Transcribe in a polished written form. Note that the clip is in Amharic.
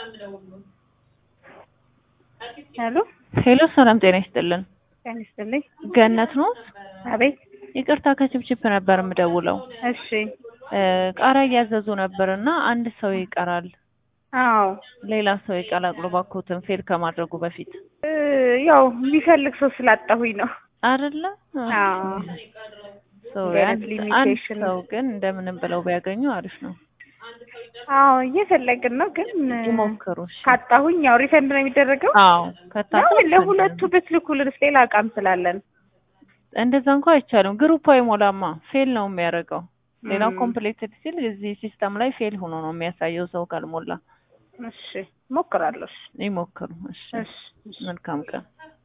ሄሎ ሄሎ ሰላም ጤና ይስጥልን። ጤና ይስጥልኝ። ገነት ነው? አቤት። ይቅርታ ከችፕችፕ ነበር የምደውለው። እሺ። ቃሪያ እያዘዙ ነበርና አንድ ሰው ይቀራል። አዎ ሌላ ሰው ይቀላቅሉ ባኮትን ፌል ከማድረጉ በፊት ያው የሚፈልግ ሰው ስላጣሁኝ ነው አይደለ? አዎ አንድ ሊሚቴሽን ሰው ግን እንደምንም ብለው ቢያገኙ አሪፍ ነው። አዎ እየፈለግን ነው ግን ይሞክሩ። እሺ ካጣሁኝ ያው ሪፈንድ ነው የሚደረገው። አዎ ከታጣ ለሁለቱ ብትልኩልንስ ሌላ እቃም ስላለን እንደዛ እንኳን አይቻልም። ግሩፕ አይሞላማ ፌል ነው የሚያደርገው። ሌላው ኮምፕሊትድ ሲል እዚህ ሲስተም ላይ ፌል ሆኖ ነው የሚያሳየው ሰው ካልሞላ። እሺ ሞክራለሁ። ይሞክሩ። እሺ እሺ መልካም ቀን።